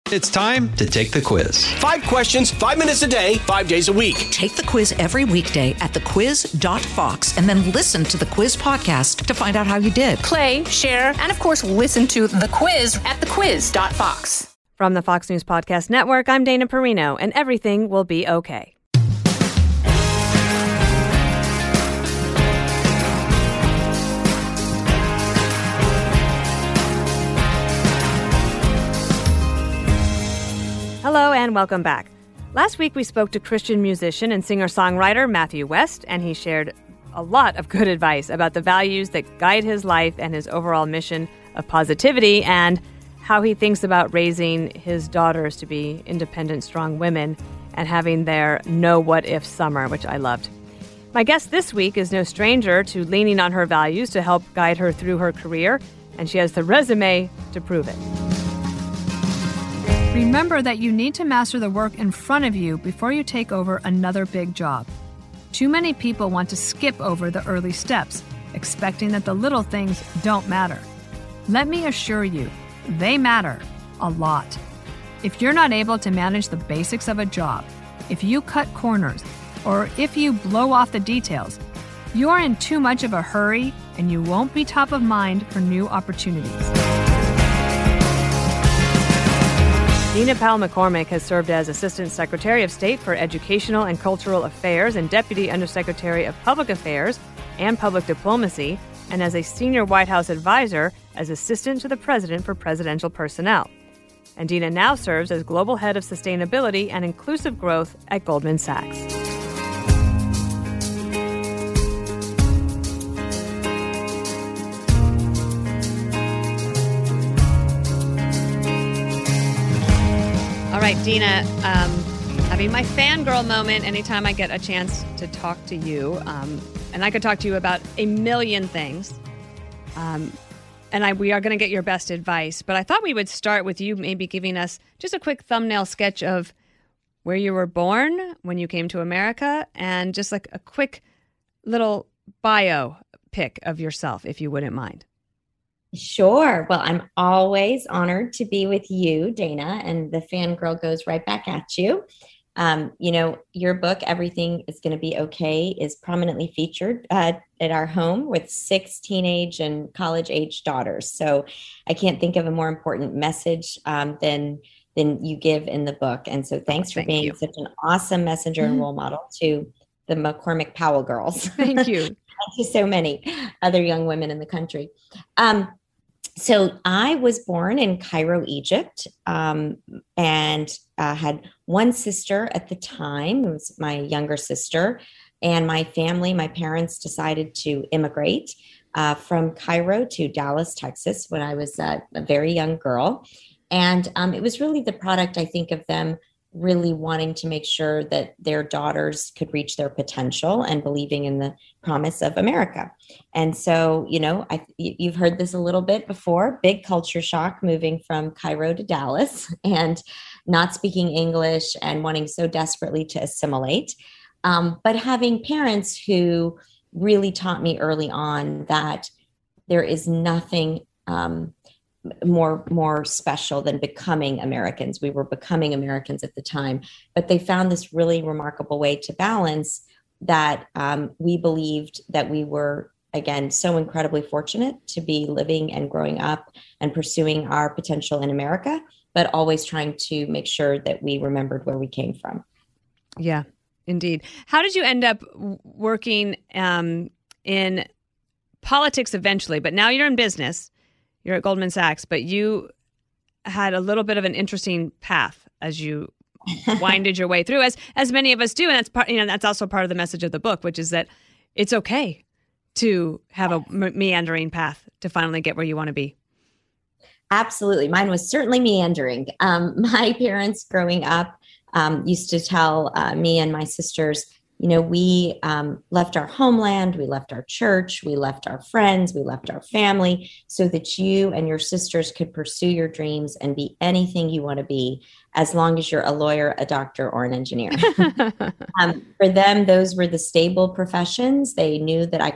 It's time to take the quiz. 5 questions, 5 minutes a day, 5 days a week. Take the quiz every weekday at thequiz.fox and then listen to the quiz podcast to find out how you did. Play, share, and of course, listen to The Quiz at thequiz.fox. From the Fox News Podcast Network, I'm Dana Perino, and everything will be okay. Hello and welcome back. Last week we spoke to Christian musician and singer-songwriter Matthew West, and he shared a lot of good advice about the values that guide his life and his overall mission of positivity and how he thinks about raising his daughters to be independent, strong women and having their no what-if summer, which I loved. My guest this week is no stranger to leaning on her values to help guide her through her career, and she has the resume to prove it. Remember that you need to master the work in front of you before you take over another big job. Too many people want to skip over the early steps, expecting that the little things don't matter. Let me assure you, they matter a lot. If you're not able to manage the basics of a job, if you cut corners, or if you blow off the details, you are in too much of a hurry and you won't be top of mind for new opportunities. Dina Powell-McCormick has served as Assistant Secretary of State for Educational and Cultural Affairs and Deputy Undersecretary of Public Affairs and Public Diplomacy, and as a Senior White House Advisor as Assistant to the President for Presidential Personnel. And Dina now serves as Global Head of Sustainability and Inclusive Growth at Goldman Sachs. All right, Dina, having my fangirl moment anytime I get a chance to talk to you. And I could talk to you about a million things. We are going to get your best advice. But I thought we would start with you maybe giving us just a quick thumbnail sketch of where you were born, when you came to America, and just like a quick little bio pic of yourself, if you wouldn't mind. Sure. Well, I'm always honored to be with you, Dana, and the fangirl goes right back at you. Your book, Everything is Going to Be Okay, is prominently featured at our home with 6 teenage and college-age daughters. So I can't think of a more important message than you give in the book. And so thanks for being such an awesome messenger and role model to the McCormick Powell girls. Thank you. To so many other young women in the country. So I was born in Cairo, Egypt, and had one sister at the time. It was my younger sister. And my family, my parents decided to immigrate from Cairo to Dallas, Texas, when I was a very young girl. And it was really the product, I think, of them really wanting to make sure that their daughters could reach their potential and believing in the promise of America. And so, you've heard this a little bit before, big culture shock moving from Cairo to Dallas and not speaking English and wanting so desperately to assimilate. But having parents who really taught me early on that there is nothing more special than becoming Americans. We were becoming Americans at the time, but they found this really remarkable way to balance that. We believed that we were, again, so incredibly fortunate to be living and growing up and pursuing our potential in America, but always trying to make sure that we remembered where we came from. Yeah, indeed. How did you end up working in politics eventually? But now you're in business. You're at Goldman Sachs, but you had a little bit of an interesting path as you winded your way through, as many of us do, and that's part. That's also part of the message of the book, which is that it's okay to have a meandering path to finally get where you want to be. Absolutely, mine was certainly meandering. My parents, growing up, used to tell me and my sisters, we left our homeland, we left our church, we left our friends, we left our family so that you and your sisters could pursue your dreams and be anything you want to be, as long as you're a lawyer, a doctor, or an engineer. For them, those were the stable professions. They knew that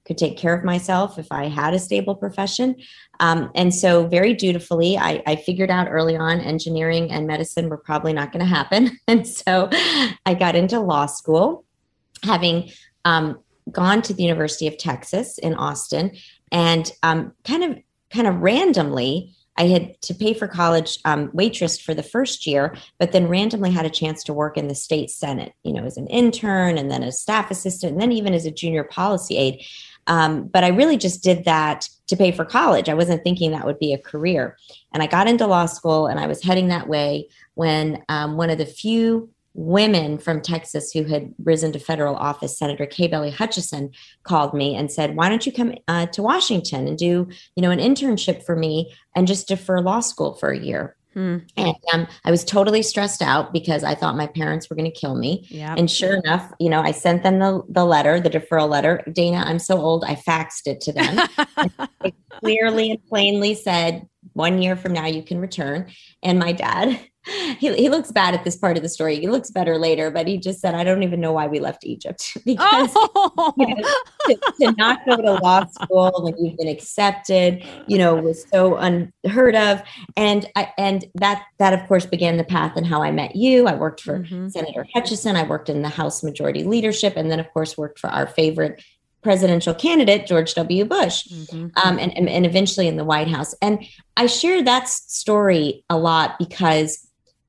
could take care of myself, if I had a stable profession. And so very dutifully, I figured out early on engineering and medicine were probably not going to happen. And so I got into law school, having gone to the University of Texas in Austin, and kind of randomly, I had to pay for college waitress for the first year, but then randomly had a chance to work in the state Senate, as an intern and then a staff assistant, and then even as a junior policy aide. But I really just did that to pay for college. I wasn't thinking that would be a career. And I got into law school and I was heading that way when one of the few women from Texas who had risen to federal office, Senator Kay Bailey Hutchison, called me and said, why don't you come to Washington and do, an internship for me and just defer law school for a year? And I was totally stressed out because I thought my parents were going to kill me. Yep. And sure enough, I sent them the letter, the deferral letter. Dana, I'm so old, I faxed it to them. It clearly and plainly said, 1 year from now, you can return. And my dad, he looks bad at this part of the story. He looks better later, but he just said, I don't even know why we left Egypt. Because to not go to law school when you've been accepted, was so unheard of. And that of course began the path and how I met you. I worked for Senator Hutchison. I worked in the House Majority Leadership, and then of course worked for our favorite presidential candidate, George W. Bush, and eventually in the White House. And I share that story a lot because,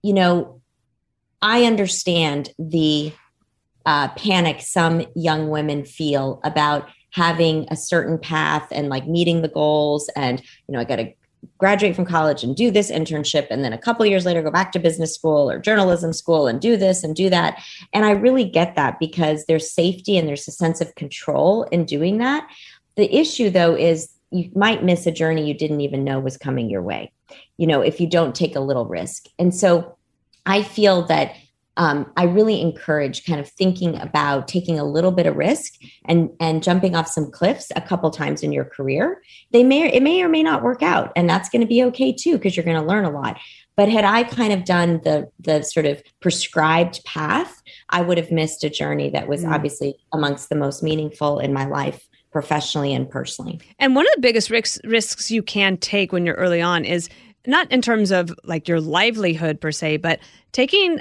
I understand the panic some young women feel about having a certain path and like meeting the goals. And, I got to graduate from college and do this internship. And then a couple of years later, go back to business school or journalism school and do this and do that. And I really get that because there's safety and there's a sense of control in doing that. The issue, though, is you might miss a journey you didn't even know was coming your way, if you don't take a little risk. And so I feel that I really encourage kind of thinking about taking a little bit of risk and jumping off some cliffs a couple times in your career. It may or may not work out, and that's going to be okay too, because you're going to learn a lot. But had I kind of done the sort of prescribed path, I would have missed a journey that was obviously amongst the most meaningful in my life, professionally and personally. And one of the biggest risks you can take when you're early on is not in terms of like your livelihood per se, but taking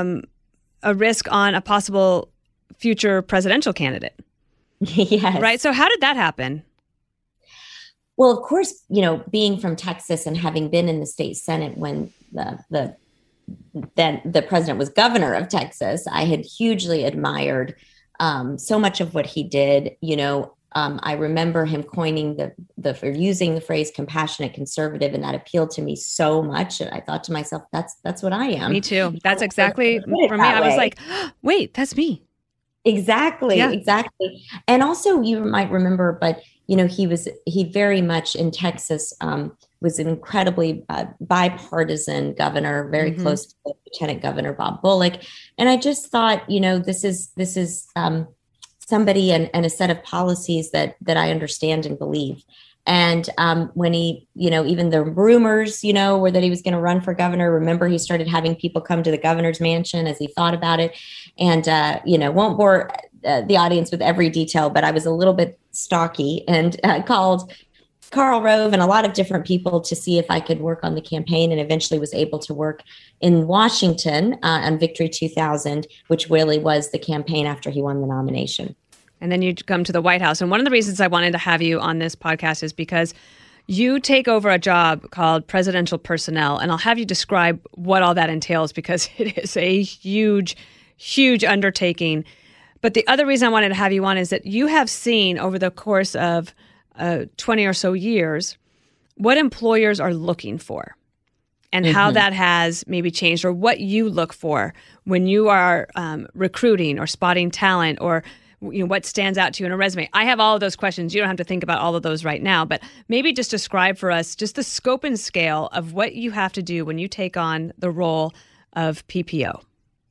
a risk on a possible future presidential candidate. Yes. Right. So how did that happen? Well, of course, being from Texas and having been in the state Senate when the president was governor of Texas, I had hugely admired so much of what he did. I remember him coining using the phrase compassionate conservative, and that appealed to me so much. And I thought to myself, that's what I am. Me too. That's exactly for me. I was like, wait, that's me. Exactly. Yeah. Exactly. And also you might remember, but he very much in Texas was an incredibly bipartisan governor, very close to Lieutenant Governor Bob Bullock. And I just thought, this is somebody and a set of policies that I understand and believe. And when he, even the rumors, were that he was going to run for governor. Remember, he started having people come to the governor's mansion as he thought about it. And, won't bore the audience with every detail, but I was a little bit stalky and called Karl Rove and a lot of different people to see if I could work on the campaign, and eventually was able to work in Washington on Victory 2000, which really was the campaign after he won the nomination. And then you come to the White House. And one of the reasons I wanted to have you on this podcast is because you take over a job called presidential personnel. And I'll have you describe what all that entails, because it is a huge, huge undertaking. But the other reason I wanted to have you on is that you have seen over the course of 20 or so years what employers are looking for and how that has maybe changed, or what you look for when you are recruiting or spotting talent, or what stands out to you in a resume. I have all of those questions. You don't have to think about all of those right now, but maybe just describe for us just the scope and scale of what you have to do when you take on the role of PPO.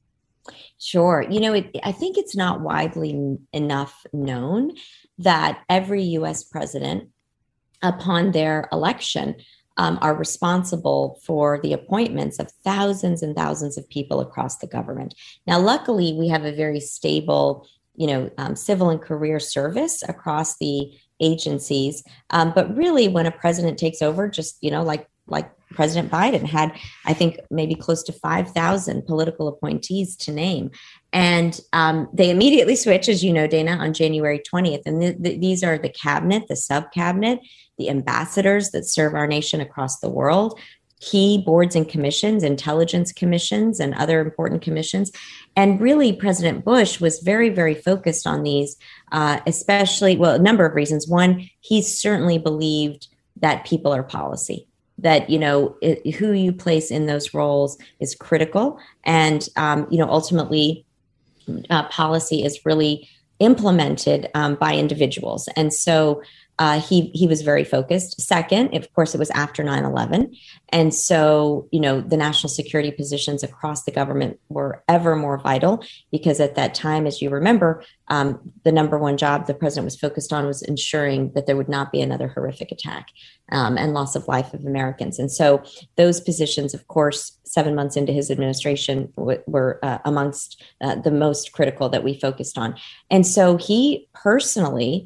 Sure. I think it's not widely enough known that every U.S. president, upon their election, are responsible for the appointments of thousands and thousands of people across the government. Now, luckily, we have a very stable civil and career service across the agencies. But really, when a president takes over, just, like President Biden had, I think, maybe close to 5,000 political appointees to name. And they immediately switch, as you know, Dana, on January 20th. And these are the cabinet, the sub-cabinet, the ambassadors that serve our nation across the world, key boards and commissions, intelligence commissions, and other important commissions. And really, President Bush was very, very focused on these, especially, a number of reasons. One, he certainly believed that people are policy, that, who you place in those roles is critical. And, ultimately, policy is really implemented by individuals. And so he was very focused. Second, of course, it was after 9/11. And so, the national security positions across the government were ever more vital, because at that time, as you remember, the number one job the president was focused on was ensuring that there would not be another horrific attack and loss of life of Americans. And so those positions, of course, 7 months into his administration were amongst the most critical that we focused on. And so he personally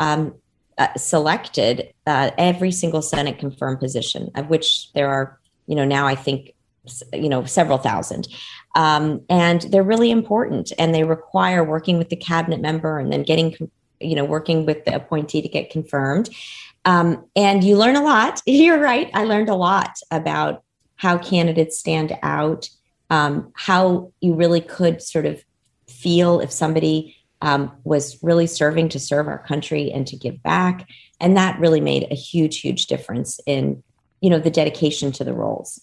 selected every single Senate confirmed position, of which there are, now I think, several thousand. And they're really important, and they require working with the cabinet member and then working with the appointee to get confirmed. And you learn a lot. You're right. I learned a lot about how candidates stand out, how you really could sort of feel if somebody was really serving to serve our country and to give back. And that really made a huge, huge difference in, the dedication to the roles.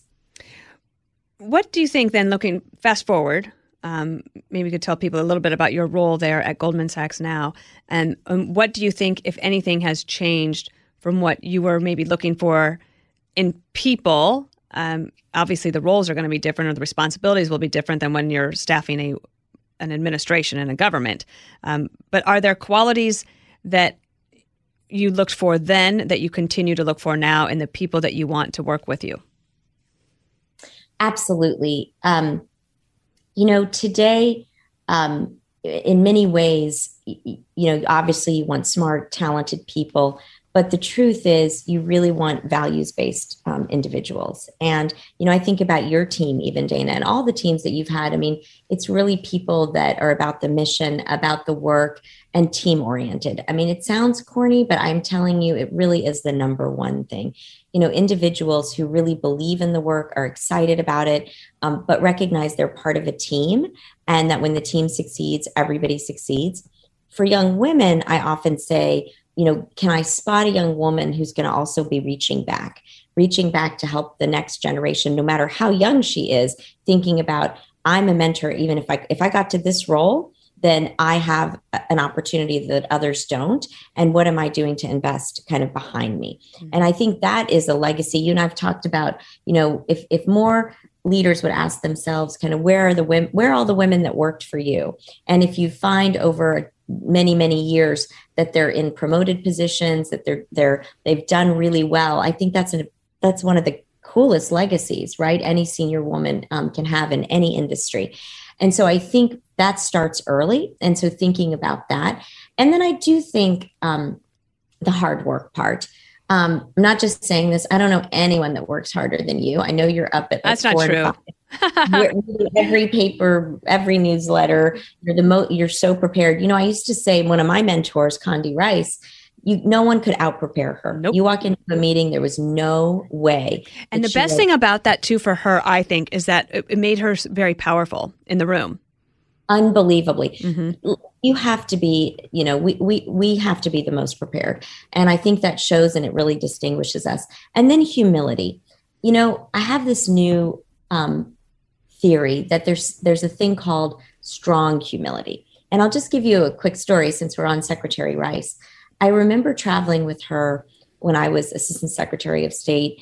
What do you think then, looking fast forward, maybe you could tell people a little bit about your role there at Goldman Sachs now, and what do you think, if anything, has changed from what you were maybe looking for in people? Obviously, the roles are going to be different, or the responsibilities will be different than when you're staffing an administration and a government. But are there qualities that you looked for then that you continue to look for now in the people that you want to work with you? Absolutely. Today, in many ways, obviously you want smart, talented people, but the truth is you really want values-based individuals. And, I think about your team, even Dana, and all the teams that you've had. I mean, it's really people that are about the mission, about the work, and team-oriented. I mean, it sounds corny, but I'm telling you, it really is the number one thing. Individuals who really believe in the work, are excited about it, but recognize they're part of a team, and that when the team succeeds, everybody succeeds. For young women, I often say, can I spot a young woman who's going to also be reaching back to help the next generation, no matter how young she is, thinking about, I'm a mentor, even if I got to this role, then I have an opportunity that others don't. And what am I doing to invest kind of behind me? Mm-hmm. And I think that is a legacy. You and I've talked about, if more leaders would ask themselves kind of, where are all the women that worked for you? And if you find over many, many years that they're in promoted positions, that they've done really well, I think that's one of the coolest legacies, right? Any senior woman can have in any industry. And so I think that starts early. And so thinking about that. And then I do think the hard work part. I'm not just saying this. I don't know anyone that works harder than you. I know you're up at That's not true. Every paper, every newsletter, you're so prepared. I used to say, one of my mentors, Condi Rice, no one could out-prepare her. Nope. You walk into a meeting, there was no way. And the best thing about that, too, for her, I think, is that it made her very powerful in the room. Unbelievably. Mm-hmm. You have to be, we have to be the most prepared. And I think that shows, and it really distinguishes us. And then humility. I have this new theory that there's a thing called strong humility. And I'll just give you a quick story since we're on Secretary Rice. I remember traveling with her when I was Assistant Secretary of State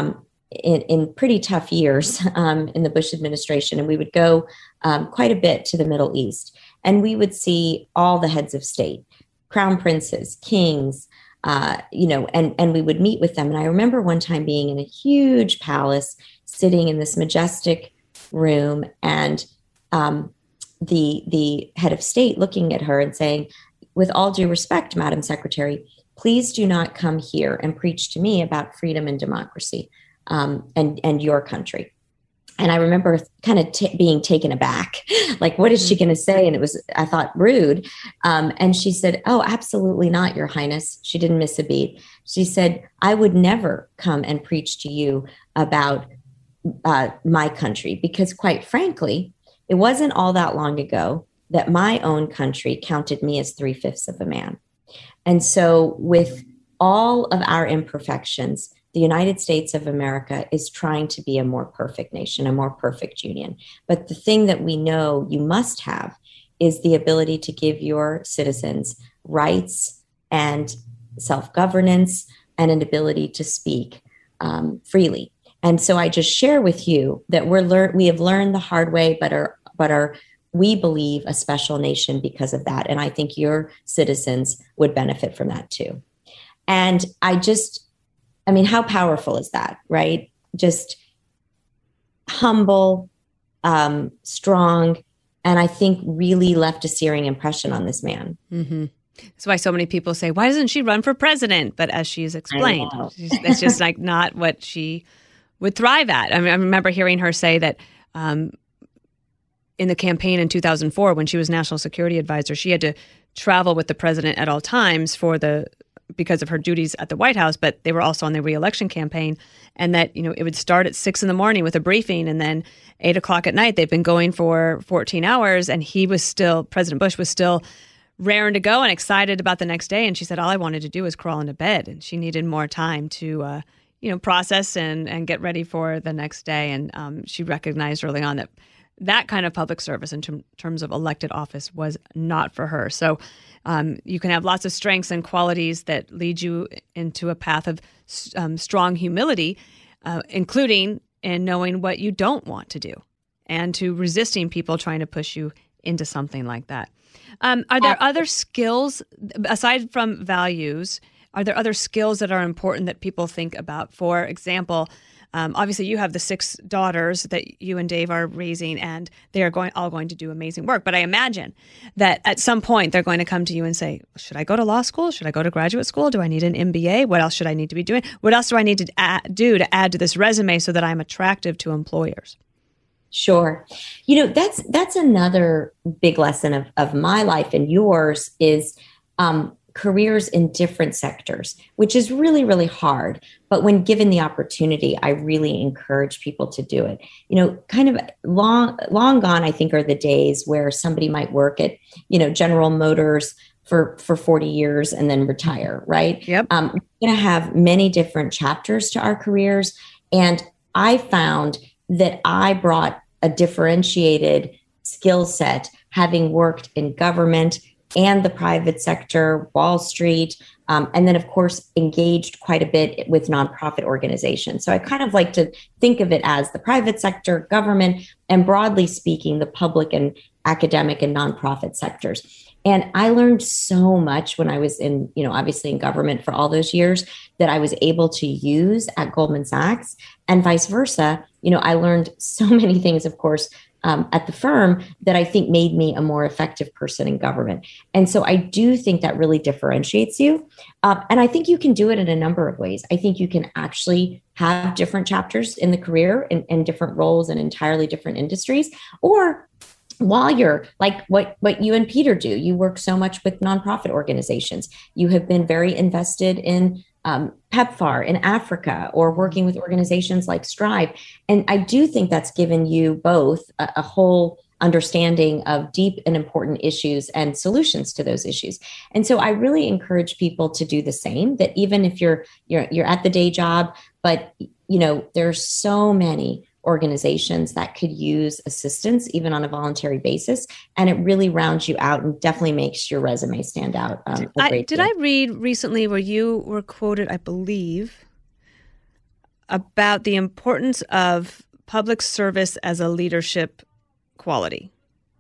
in pretty tough years in the Bush administration. And we would go quite a bit to the Middle East. And we would see all the heads of state, crown princes, kings, and we would meet with them. And I remember one time being in a huge palace, sitting in this majestic room. And the head of state looking at her and saying, with all due respect, Madam Secretary, please do not come here and preach to me about freedom and democracy and your country. And I remember kind of being taken aback, like, what is she going to say? And it was, I thought, rude. And she said, oh, absolutely not, Your Highness. She didn't miss a beat. She said, I would never come and preach to you about my country, because quite frankly, it wasn't all that long ago that my own country counted me as 3/5 of a man. And so with all of our imperfections, the United States of America is trying to be a more perfect nation, a more perfect union. But the thing that we know you must have is the ability to give your citizens rights and self-governance and an ability to speak freely. And so I just share with you that we have learned the hard way, but are we believe a special nation because of that. And I think your citizens would benefit from that too. And I mean, how powerful is that, right? Just humble, strong, and I think really left a searing impression on this man. Mm-hmm. That's why so many people say, why doesn't she run for president? But as she's explained, it's just like not what she would thrive at. I mean, I remember hearing her say that in the campaign in 2004, when she was national security advisor, she had to travel with the president at all times because of her duties at the White House, but they were also on the re-election campaign, and that, it would start at 6 a.m. with a briefing, and then 8 o'clock at night. They've been going for 14 hours, and President Bush was still raring to go and excited about the next day. And she said, all I wanted to do was crawl into bed, and she needed more time to, process and get ready for the next day. And she recognized early on that kind of public service in terms of elected office was not for her. So you can have lots of strengths and qualities that lead you into a path of strong humility, including in knowing what you don't want to do and to resisting people trying to push you into something like that. Are there other skills, aside from values, are there other skills that are important that people think about? For example, obviously, you have the 6 daughters that you and Dave are raising, and they are all going to do amazing work. But I imagine that at some point they're going to come to you and say, should I go to law school? Should I go to graduate school? Do I need an MBA? What else should I need to be doing? What else do I need to do to add to this resume so that I'm attractive to employers? Sure. That's another big lesson of my life and yours is careers in different sectors, which is really, really hard. But when given the opportunity, I really encourage people to do it. Kind of long gone, I think, are the days where somebody might work at, General Motors for 40 years and then retire, right? Yep. We're going to have many different chapters to our careers. And I found that I brought a differentiated skill set, having worked in government and the private sector, Wall Street, and then, of course, engaged quite a bit with nonprofit organizations. So I kind of like to think of it as the private sector, government, and broadly speaking, the public and academic and nonprofit sectors. And I learned so much when I was in, obviously in government for all those years that I was able to use at Goldman Sachs, and vice versa. I learned so many things, of course, at the firm that I think made me a more effective person in government. And so I do think that really differentiates you. And I think you can do it in a number of ways. I think you can actually have different chapters in the career and different roles in entirely different industries, or while you're like what you and Peter do, you work so much with nonprofit organizations. You have been very invested in PEPFAR in Africa, or working with organizations like Strive. And I do think that's given you both a whole understanding of deep and important issues and solutions to those issues. And so I really encourage people to do the same, that even if you're at the day job, but there's so many organizations that could use assistance even on a voluntary basis, and it really rounds you out and definitely makes your resume stand out. Did I read recently where you were quoted, I believe, about the importance of public service as a leadership quality?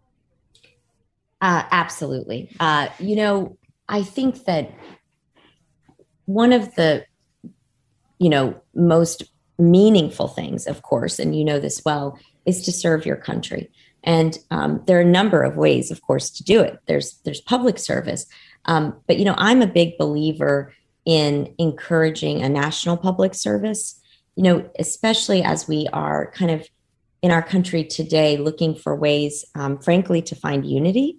Absolutely. I think that one of the most meaningful things, of course, and you know this well, is to serve your country. And there are a number of ways, of course, to do it. There's public service. But, I'm a big believer in encouraging a national public service, especially as we are kind of in our country today looking for ways, frankly, to find unity.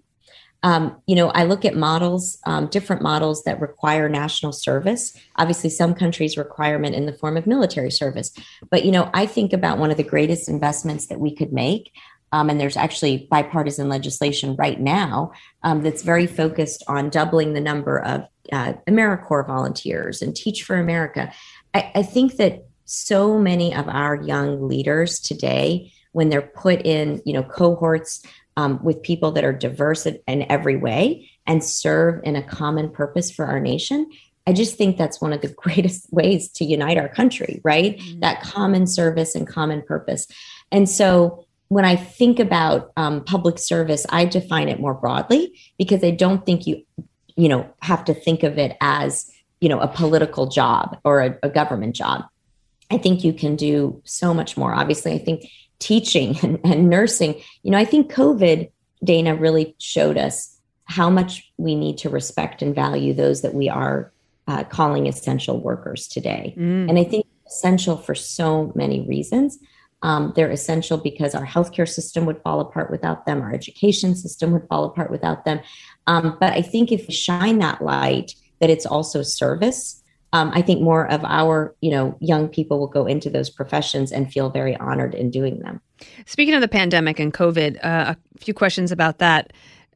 I look at models, different models that require national service. Obviously, some countries requirement in the form of military service. But, I think about one of the greatest investments that we could make. And there's actually bipartisan legislation right now that's very focused on doubling the number of AmeriCorps volunteers and Teach for America. I think that so many of our young leaders today, when they're put in, cohorts with people that are diverse in every way and serve in a common purpose for our nation, I just think that's one of the greatest ways to unite our country, right? Mm-hmm. That common service and common purpose. And so when I think about public service, I define it more broadly because I don't think you have to think of it as, a political job or a government job. I think you can do so much more. Obviously, I think teaching and nursing, I think COVID, Dana, really showed us how much we need to respect and value those that we are calling essential workers today. And I think essential for so many reasons. They're essential because our healthcare system would fall apart without them. Our education system would fall apart without them. But I think if we shine that light, that it's also service, I think more of our, young people will go into those professions and feel very honored in doing them. Speaking of the pandemic and COVID, a few questions about that,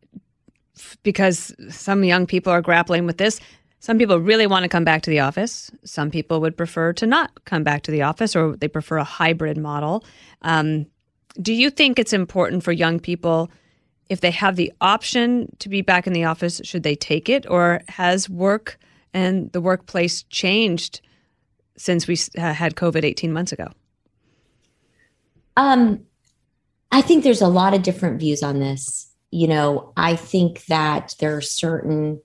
because some young people are grappling with this. Some people really want to come back to the office. Some people would prefer to not come back to the office, or they prefer a hybrid model. Do you think it's important for young people, if they have the option to be back in the office, should they take it? Or has work and the workplace changed since we had COVID 18 months ago? I think there's a lot of different views on this. I think that there are certain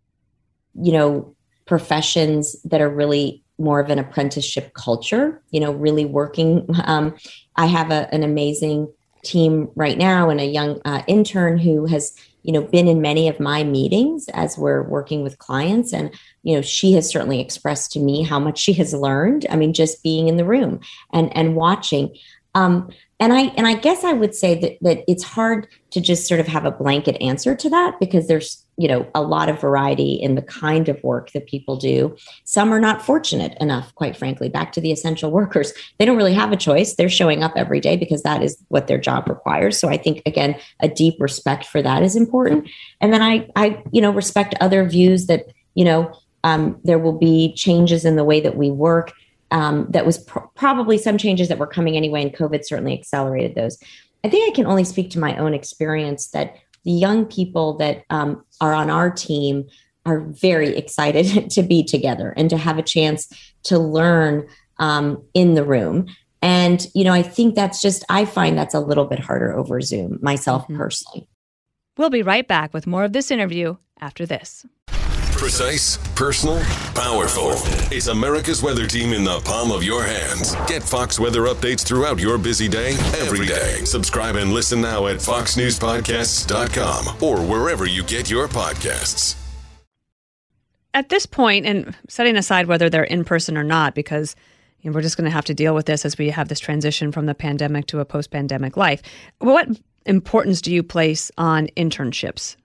professions that are really more of an apprenticeship culture, really working. I have an amazing team right now and a young intern who has, been in many of my meetings as we're working with clients. And, she has certainly expressed to me how much she has learned. I mean, just being in the room and watching. And I guess I would say that it's hard to just sort of have a blanket answer to that because there's, a lot of variety in the kind of work that people do. Some are not fortunate enough, quite frankly, back to the essential workers. They don't really have a choice. They're showing up every day because that is what their job requires. So I think, again, a deep respect for that is important. And then I respect other views that, there will be changes in the way that we work. That was probably some changes that were coming anyway, and COVID certainly accelerated those. I think I can only speak to my own experience that the young people that are on our team are very excited to be together and to have a chance to learn in the room. And, I think I find that's a little bit harder over Zoom myself personally. We'll be right back with more of this interview after this. Precise, personal, powerful. It's America's Weather Team in the palm of your hands. Get Fox weather updates throughout your busy day, every day. Subscribe and listen now at foxnewspodcasts.com or wherever you get your podcasts. At this point, and setting aside whether they're in person or not, because we're just going to have to deal with this as we have this transition from the pandemic to a post-pandemic life, what importance do you place on internships?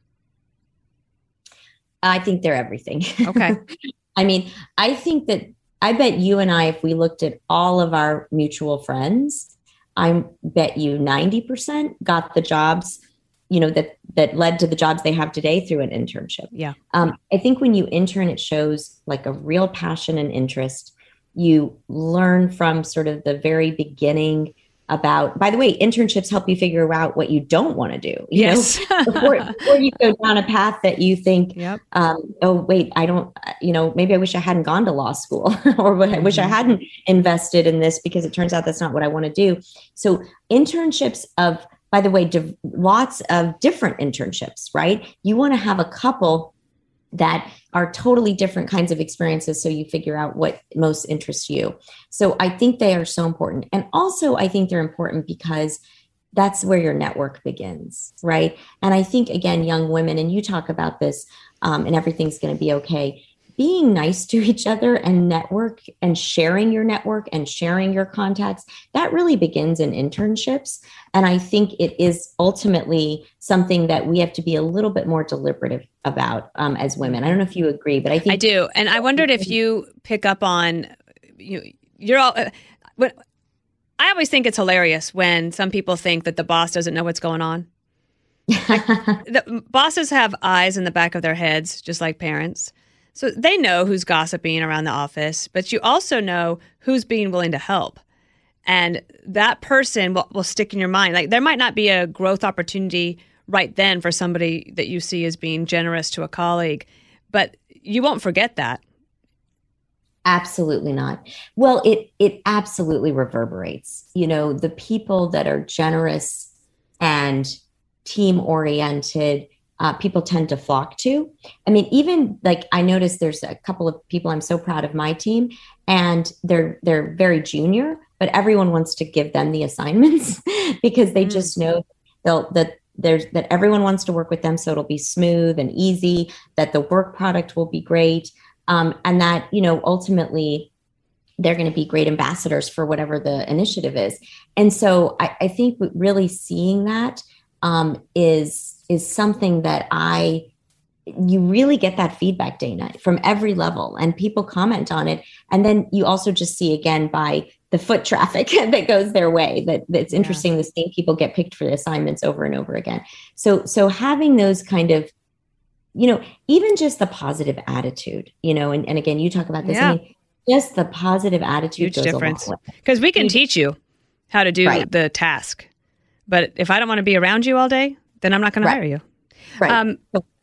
I think they're everything. Okay. I mean, I think that I bet you and I, if we looked at all of our mutual friends, I bet you 90% got the jobs, that led to the jobs they have today through an internship. Yeah. I think when you intern, it shows like a real passion and interest. You learn from sort of the very beginning about, by the way, internships help you figure out what you don't want to do, yes. before you go down a path that you think, yep. Oh, wait, I don't, maybe I wish I hadn't gone to law school or I wish I hadn't invested in this because it turns out that's not what I want to do. So internships by the way, lots of different internships, right? You want to have a couple that are totally different kinds of experiences so you figure out what most interests you. So I think they are so important. And also I think they're important because that's where your network begins, right? And I think, again, young women, and you talk about this, and everything's going to be okay. Being nice to each other and network and sharing your network and sharing your contacts, that really begins in internships. And I think it is ultimately something that we have to be a little bit more deliberative about as women. I don't know if you agree, but I think I do. And I wondered if you pick up on, you're all, when, I always think it's hilarious when some people think that the boss doesn't know what's going on. The bosses have eyes in the back of their heads, just like parents. So they know who's gossiping around the office, but you also know who's being willing to help. And that person will stick in your mind. Like there might not be a growth opportunity right then for somebody that you see as being generous to a colleague, but you won't forget that. Absolutely not. Well, it absolutely reverberates. The people that are generous and team-oriented, people tend to flock to. I mean, even like I noticed there's a couple of people, I'm so proud of my team, and they're very junior, but everyone wants to give them the assignments because they just know that everyone wants to work with them. So it'll be smooth and easy, that the work product will be great. And that, ultimately they're going to be great ambassadors for whatever the initiative is. And so I think really seeing that is something that you really get that feedback, Dana, from every level, and people comment on it. And then you also just see again by the foot traffic that goes their way, that's interesting. The same people get picked for the assignments over and over again. So having those kind of, even just the positive attitude, and again, you talk about this. Yeah. I mean, just the positive attitude. Huge difference. Because we can teach you how to do the task. But if I don't want to be around you all day, then I'm not going to hire you. Right.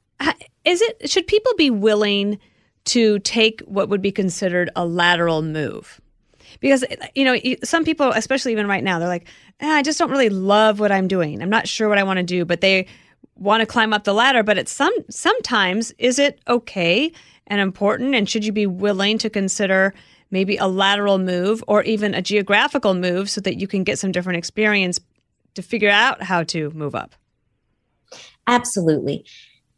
Should people be willing to take what would be considered a lateral move? Because, some people, especially even right now, they're like, I just don't really love what I'm doing. I'm not sure what I want to do, but they want to climb up the ladder. But sometimes, is it okay and important? And should you be willing to consider maybe a lateral move or even a geographical move so that you can get some different experience to figure out how to move up? Absolutely.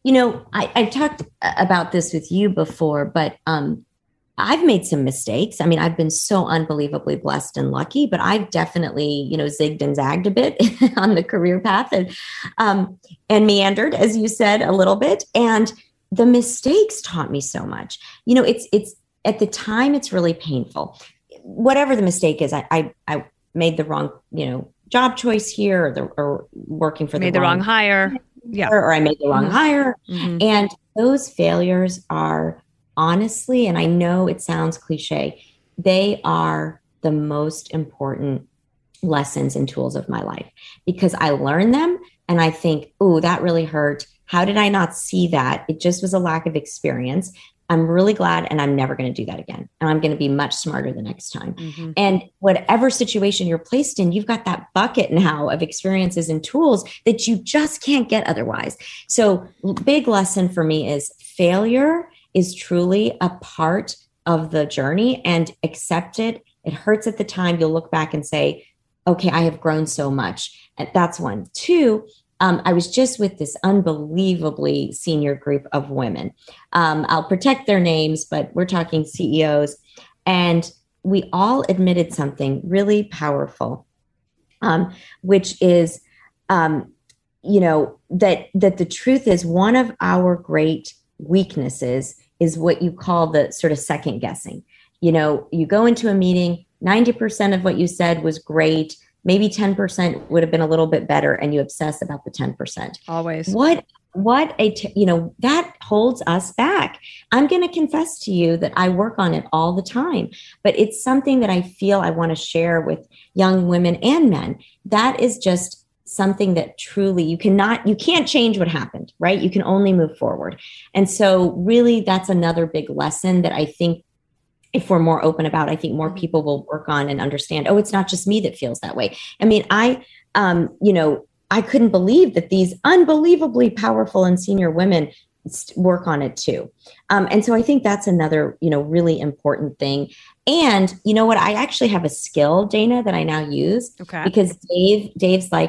I talked about this with you before, but I've made some mistakes. I mean, I've been so unbelievably blessed and lucky, but I've definitely, zigged and zagged a bit on the career path and meandered, as you said, a little bit. And the mistakes taught me so much. It's at the time, it's really painful. Whatever the mistake is, I made the wrong, job choice here, or working for the wrong hire. Yeah. Or I made the wrong hire. Mm-hmm. And those failures are honestly, and I know it sounds cliche, they are the most important lessons and tools of my life, because I learn them and I think, oh, that really hurt. How did I not see that? It just was a lack of experience. I'm really glad, and I'm never going to do that again. And I'm going to be much smarter the next time. Mm-hmm. And whatever situation you're placed in, you've got that bucket now of experiences and tools that you just can't get otherwise. So big lesson for me is failure is truly a part of the journey, and accept it. It hurts at the time. You'll look back and say, okay, I have grown so much. And that's one. Two, I was just with this unbelievably senior group of women. I'll protect their names, but we're talking CEOs. And we all admitted something really powerful, which is, that the truth is, one of our great weaknesses is what you call the sort of second guessing. You go into a meeting, 90% of what you said was great. Maybe 10% would have been a little bit better, and you obsess about the 10%. Always. That holds us back. I'm going to confess to you that I work on it all the time, but it's something that I feel I want to share with young women and men. That is just something that truly you can't change what happened, right? You can only move forward. And so really that's another big lesson that I think, if we're more open about, I think more people will work on and understand, oh, it's not just me that feels that way. I mean, I couldn't believe that these unbelievably powerful and senior women work on it too. And so I think that's another, really important thing. And you know what? I actually have a skill, Dana, that I now use. Okay. Because Dave's like,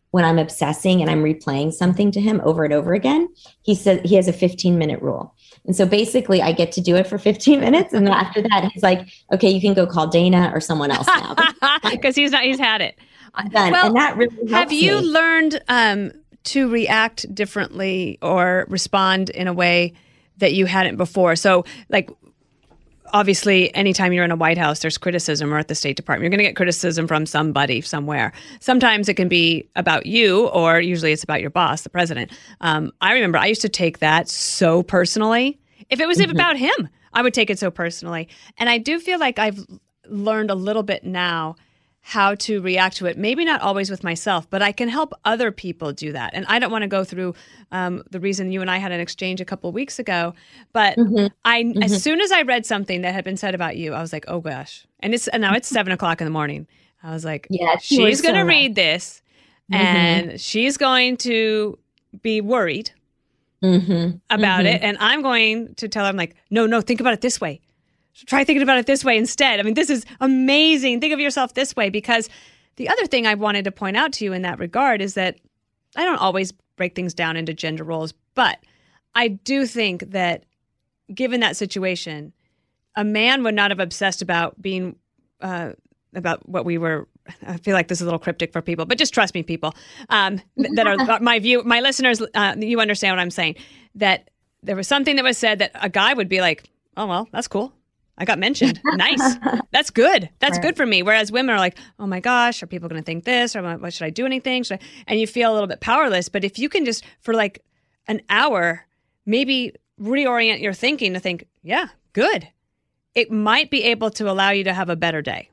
when I'm obsessing and I'm replaying something to him over and over again, he said he has a 15-minute rule. And so basically I get to do it for 15 minutes. And then after that, he's like, okay, you can go call Dana or someone else now. Because he's had it. Done. Well, and that really helps have you me. learned to react differently or respond in a way that you hadn't before? So like, obviously, anytime you're in a White House, there's criticism, or at the State Department, you're going to get criticism from somebody somewhere. Sometimes it can be about you, or usually it's about your boss, the president. I remember I used to take that so personally. If it was about him, I would take it so personally. And I do feel like I've learned a little bit now how to react to it. Maybe not always with myself, but I can help other people do that. And I don't want to go through the reason you and I had an exchange a couple of weeks ago, but as soon as I read something that had been said about you, I was like, oh gosh. And now it's 7:00 in the morning. I was like, she's going to read this and she's going to be worried about it. And I'm going to tell her, I'm like, no, think about it this way. Try thinking about it this way instead. I mean, this is amazing. Think of yourself this way. Because the other thing I wanted to point out to you in that regard is that I don't always break things down into gender roles, but I do think that given that situation, a man would not have obsessed about being, about what we were. I feel like this is a little cryptic for people, but just trust me, people that are my listeners, you understand what I'm saying, that there was something that was said that a guy would be like, oh, well, that's cool. I got mentioned. Nice. That's good. That's good for me. Whereas women are like, oh my gosh, are people going to think this? Or what, should I do anything? And you feel a little bit powerless. But if you can just, for like an hour, maybe reorient your thinking to think, yeah, good. It might be able to allow you to have a better day.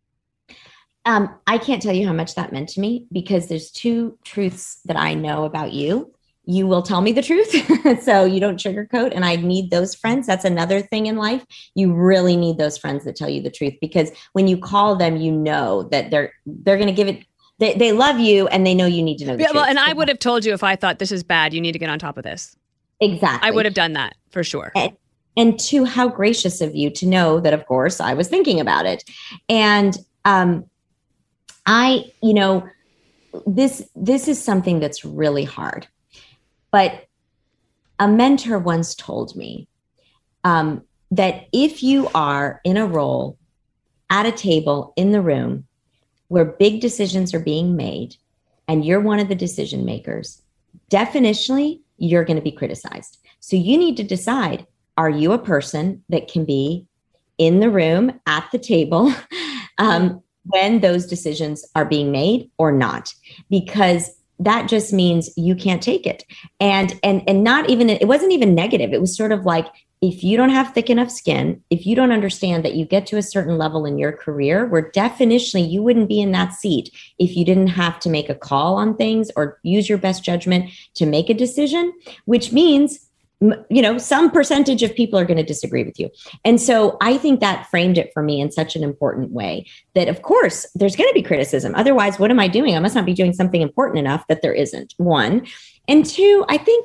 I can't tell you how much that meant to me, because there's two truths that I know about you. You will tell me the truth, so you don't sugarcoat. And I need those friends. That's another thing in life. You really need those friends that tell you the truth, because when you call them, you know that they're going to give it. They love you, and they know you need to know the truth. Well, and I would have told you if I thought this is bad, you need to get on top of this. Exactly. I would have done that for sure. And two, how gracious of you to know that, of course, I was thinking about it. And this is something that's really hard. But a mentor once told me that if you are in a role at a table in the room where big decisions are being made and you're one of the decision makers, definitionally, you're going to be criticized. So you need to decide, are you a person that can be in the room at the table when those decisions are being made or not? Because that just means you can't take it. And not even, it wasn't even negative. It was sort of like, if you don't have thick enough skin, if you don't understand that you get to a certain level in your career where definitionally you wouldn't be in that seat if you didn't have to make a call on things or use your best judgment to make a decision, which means, some percentage of people are going to disagree with you. And so I think that framed it for me in such an important way that, of course, there's going to be criticism. Otherwise, what am I doing? I must not be doing something important enough that there isn't. One. And two, I think,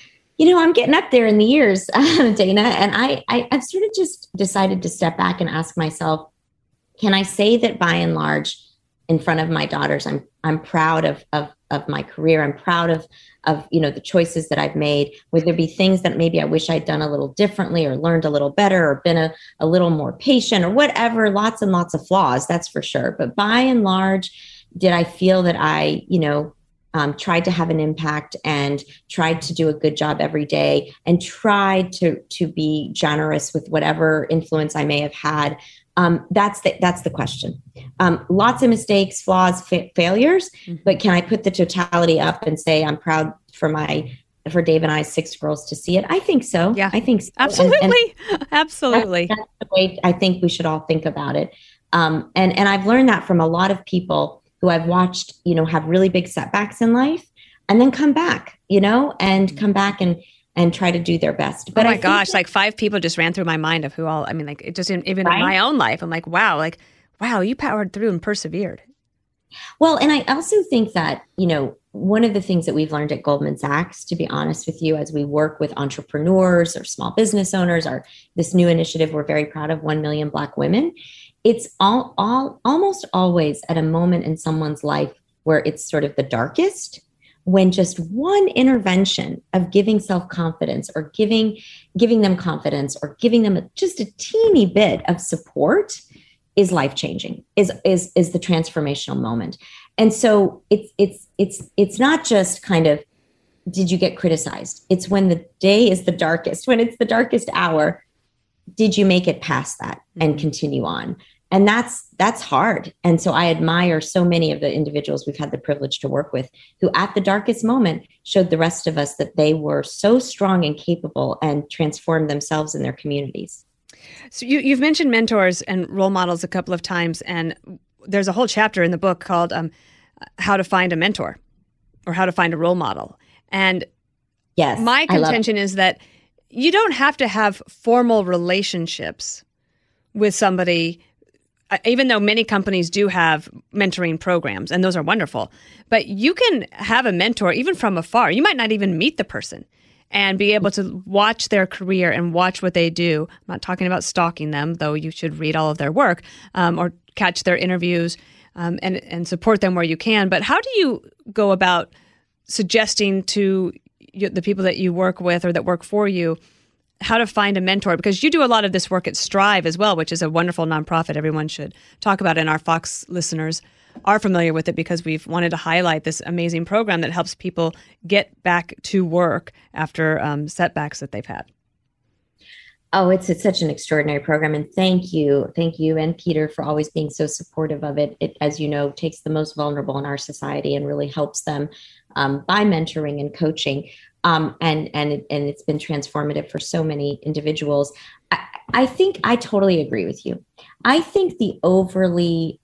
I'm getting up there in the years, Dana, and I've sort of just decided to step back and ask myself, can I say that by and large, in front of my daughters, I'm proud of my career. I'm proud of the choices that I've made. Would there be things that maybe I wish I'd done a little differently or learned a little better or been a little more patient or whatever? Lots and lots of flaws, that's for sure. But by and large, did I feel that I, tried to have an impact and tried to do a good job every day and tried to be generous with whatever influence I may have had? That's the question. Lots of mistakes, flaws, failures, but can I put the totality up and say I'm proud for Dave and I 6 girls to see it? I think so. Yeah, I think so. Absolutely. Absolutely. That's the way I think we should all think about it. And I've learned that from a lot of people who I've watched, have really big setbacks in life and then come back, and come back and try to do their best. But oh my gosh, like 5 people just ran through my mind of who all, it just even right? In my own life, I'm like, wow, you powered through and persevered. Well, and I also think that, one of the things that we've learned at Goldman Sachs, to be honest with you, as we work with entrepreneurs or small business owners, or this new initiative, we're very proud of 1 million Black women. It's almost always at a moment in someone's life where it's sort of the darkest, when just one intervention of giving self-confidence or giving them confidence or giving them just a teeny bit of support is life-changing, is the transformational moment. And so it's not just kind of, did you get criticized? It's when the day is the darkest, when it's the darkest hour, did you make it past that and continue on? And that's hard. And so I admire so many of the individuals we've had the privilege to work with who at the darkest moment showed the rest of us that they were so strong and capable and transformed themselves and their communities. So you've mentioned mentors and role models a couple of times, and there's a whole chapter in the book called How to Find a Mentor or How to Find a Role Model. And yes, my contention is that you don't have to have formal relationships with somebody, even though many companies do have mentoring programs, and those are wonderful. But you can have a mentor even from afar. You might not even meet the person and be able to watch their career and watch what they do. I'm not talking about stalking them, though you should read all of their work or catch their interviews and support them where you can. But how do you go about suggesting to the people that you work with or that work for you how to find a mentor? Because you do a lot of this work at Strive as well, which is a wonderful nonprofit everyone should talk about. And our Fox listeners are familiar with it because we've wanted to highlight this amazing program that helps people get back to work after setbacks that they've had. Oh, it's such an extraordinary program. And thank you and Peter for always being so supportive of it. It, as you know, takes the most vulnerable in our society and really helps them by mentoring and coaching. And it's been transformative for so many individuals. I think I totally agree with you. I think the overly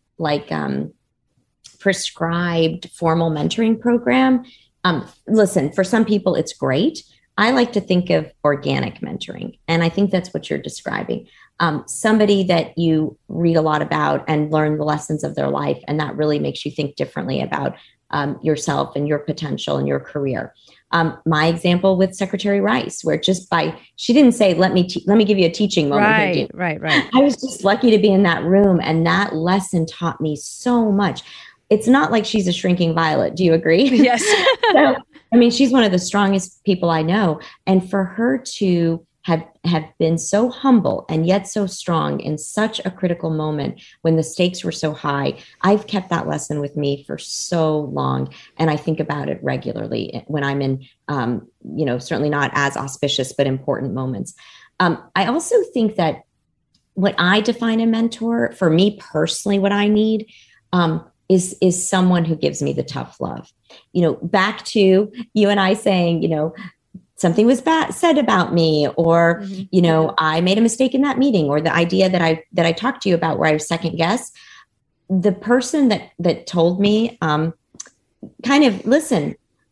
prescribed formal mentoring program, listen, for some people it's great. I like to think of organic mentoring. And I think that's what you're describing. Somebody that you read a lot about and learn the lessons of their life. And that really makes you think differently about yourself and your potential and your career. My example with Secretary Rice, where she didn't say, let me give you a teaching moment. Right. I was just lucky to be in that room. And that lesson taught me so much. It's not like she's a shrinking violet. Do you agree? Yes. So, I mean, she's one of the strongest people I know. And for her to have been so humble and yet so strong in such a critical moment when the stakes were so high, I've kept that lesson with me for so long. And I think about it regularly when I'm in, certainly not as auspicious, but important moments. I also think that what I define a mentor, for me personally, what I need is someone who gives me the tough love. Back to you and I saying, something was said about me, or, I made a mistake in that meeting, or the idea that I talked to you about where I was second guess. The person that told me, kind of, listen,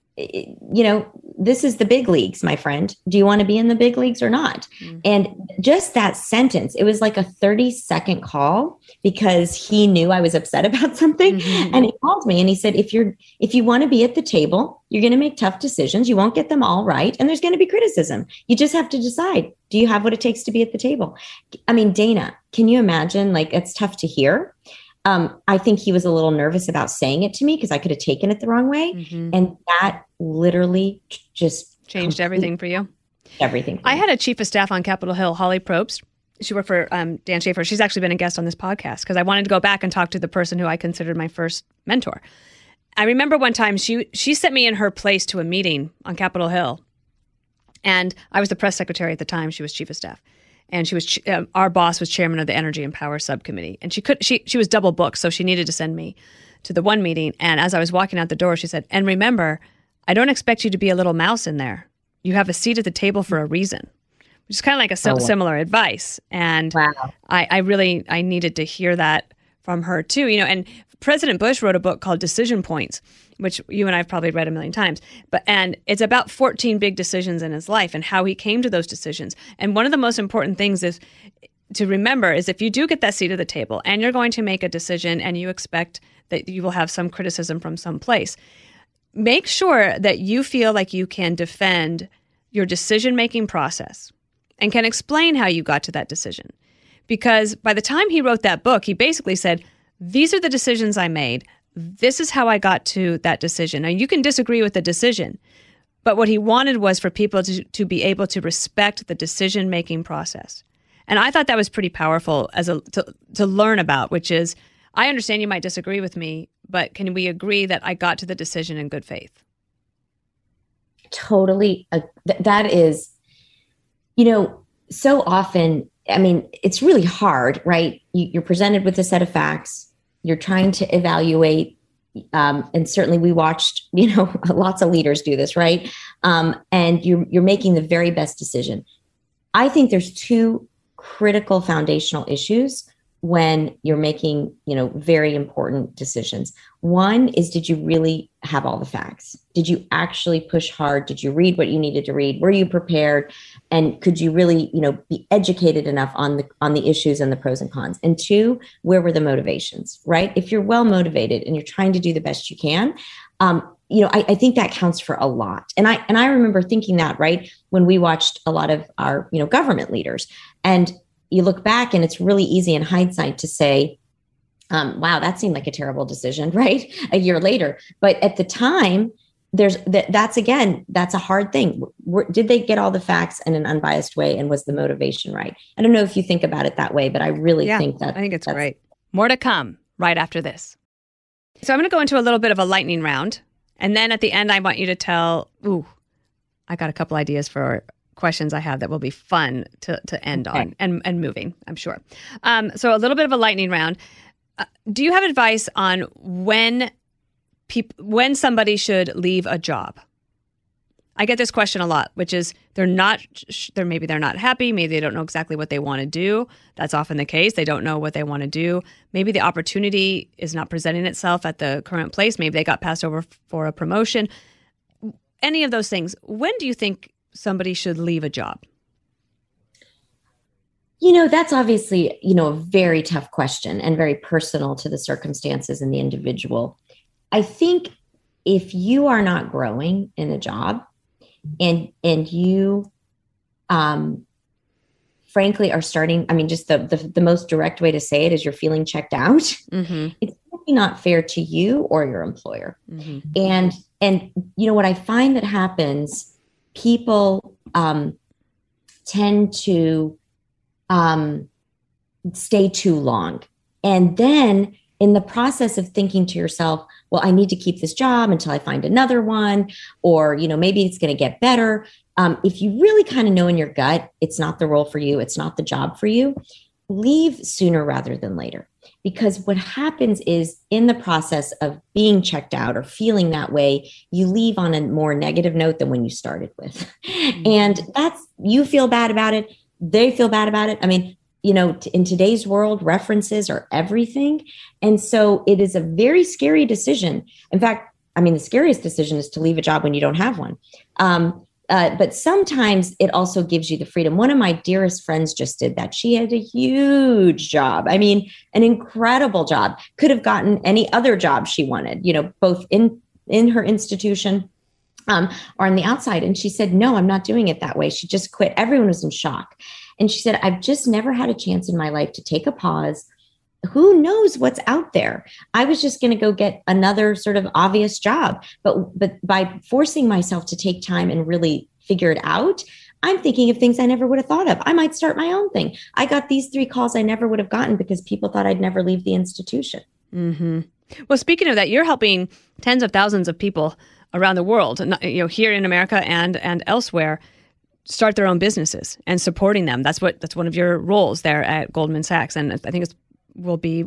this is the big leagues, my friend. Do you want to be in the big leagues or not? Mm-hmm. And just that sentence, it was like a 30-second call because he knew I was upset about something. Mm-hmm. And he called me and he said, if you want to be at the table, you're going to make tough decisions. You won't get them all right. And there's going to be criticism. You just have to decide, do you have what it takes to be at the table? I mean, Dana, can you imagine? It's tough to hear. I think he was a little nervous about saying it to me because I could have taken it the wrong way. Mm-hmm. And that literally just changed everything for you. Everything. I had a chief of staff on Capitol Hill, Holly Probst. She worked for Dan Schaefer. She's actually been a guest on this podcast because I wanted to go back and talk to the person who I considered my first mentor. I remember one time she sent me in her place to a meeting on Capitol Hill. And I was the press secretary at the time. She was chief of staff. And she was our boss was chairman of the Energy and Power Subcommittee, and she was double booked, so she needed to send me to the one meeting. And as I was walking out the door, she said, "And remember, I don't expect you to be a little mouse in there. You have a seat at the table for a reason," which is kind of like similar advice. And wow. I needed to hear that from her too. And President Bush wrote a book called Decision Points, which you and I have probably read a million times. And it's about 14 big decisions in his life and how he came to those decisions. And one of the most important things is to remember is if you do get that seat at the table and you're going to make a decision and you expect that you will have some criticism from some place, make sure that you feel like you can defend your decision-making process and can explain how you got to that decision. Because by the time he wrote that book, he basically said, these are the decisions I made. this is how I got to that decision. Now, you can disagree with the decision, but what he wanted was for people to be able to respect the decision-making process. And I thought that was pretty powerful to learn about, which is, I understand you might disagree with me, but can we agree that I got to the decision in good faith? Totally. That is, so often, I mean, it's really hard, right? You're presented with a set of facts. You're trying to evaluate. And certainly we watched, lots of leaders do this, right? And you're making the very best decision. I think there's two critical foundational issues when you're making, very important decisions. One is, did you really have all the facts? Did you actually push hard? Did you read what you needed to read? Were you prepared? And could you really, be educated enough on the issues and the pros and cons? And two, where were the motivations, right? If you're well motivated and you're trying to do the best you can, I think that counts for a lot. And I remember thinking that, right, when we watched a lot of our, government leaders, and you look back and it's really easy in hindsight to say, wow, that seemed like a terrible decision, right? A year later. But at the time, that's a hard thing. Did they get all the facts in an unbiased way? And was the motivation right? I don't know if you think about it that way, but I really think that. I think it's great. More to come right after this. So I'm going to go into a little bit of a lightning round. And then at the end, I want you to tell, I got a couple ideas for questions I have that will be fun to end on and moving, I'm sure. So a little bit of a lightning round. Do you have advice on when somebody should leave a job? I get this question a lot, which is maybe they're not happy. Maybe they don't know exactly what they want to do. That's often the case. They don't know what they want to do. Maybe the opportunity is not presenting itself at the current place. Maybe they got passed over for a promotion. Any of those things. When do you think somebody should leave a job? That's obviously, a very tough question and very personal to the circumstances and the individual. I think if you are not growing in a job and you, frankly, are starting, just the most direct way to say it is you're feeling checked out. Mm-hmm. It's really not fair to you or your employer. Mm-hmm. And what I find that happens, people tend to stay too long. And then in the process of thinking to yourself, well, I need to keep this job until I find another one, or, maybe it's going to get better. If you really kind of know in your gut, it's not the role for you, it's not the job for you, leave sooner rather than later. Because what happens is in the process of being checked out or feeling that way, you leave on a more negative note than when you started with. Mm-hmm. And you feel bad about it. They feel bad about it. In today's world, references are everything. And so it is a very scary decision. In fact, the scariest decision is to leave a job when you don't have one. But sometimes it also gives you the freedom. One of my dearest friends just did that. She had a huge job. An incredible job. Could have gotten any other job she wanted, both in her institution or on the outside. And she said, no, I'm not doing it that way. She just quit. Everyone was in shock. And she said, I've just never had a chance in my life to take a pause. Who knows what's out there? I was just going to go get another sort of obvious job. But by forcing myself to take time and really figure it out, I'm thinking of things I never would have thought of. I might start my own thing. I got these 3 calls I never would have gotten because people thought I'd never leave the institution. Mm-hmm. Well, speaking of that, you're helping tens of thousands of people around the world, here in America and elsewhere, start their own businesses and supporting them. That's one of your roles there at Goldman Sachs. And I think will be,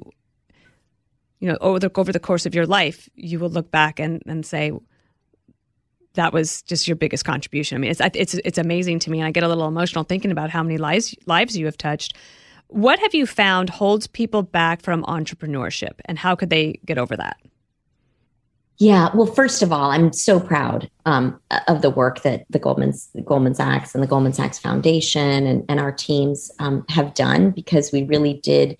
over the course of your life, you will look back and say, that was just your biggest contribution. It's amazing to me. And I get a little emotional thinking about how many lives you have touched. What have you found holds people back from entrepreneurship, and how could they get over that? Yeah, well, first of all, I'm so proud of the work that the Goldman Sachs and the Goldman Sachs Foundation and our teams have done, because we really did,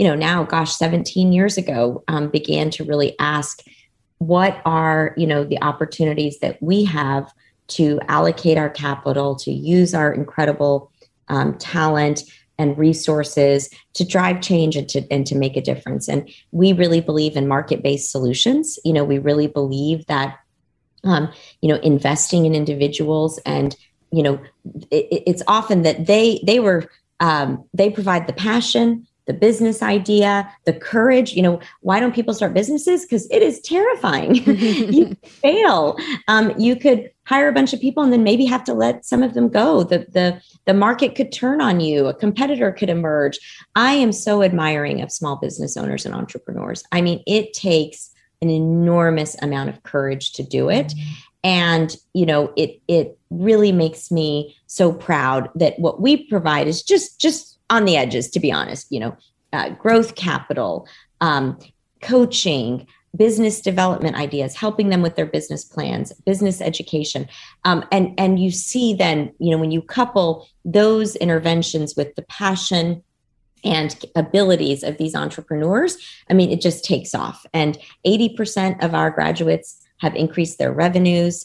17 years ago, began to really ask, what are, the opportunities that we have to allocate our capital, to use our incredible talent and resources to drive change and to make a difference. And we really believe in market-based solutions. We really believe that, investing in individuals and, it's often that they provide the passion, the business idea, the courage. Why don't people start businesses? Because it is terrifying. You fail. You could hire a bunch of people and then maybe have to let some of them go. The market could turn on you. A competitor could emerge. I am so admiring of small business owners and entrepreneurs. I mean, it takes an enormous amount of courage to do it. And, it really makes me so proud that what we provide is just on the edges, to be honest, growth capital, coaching, business development ideas, helping them with their business plans, business education. And you see then, when you couple those interventions with the passion and abilities of these entrepreneurs, I mean, it just takes off. And 80% of our graduates have increased their revenues.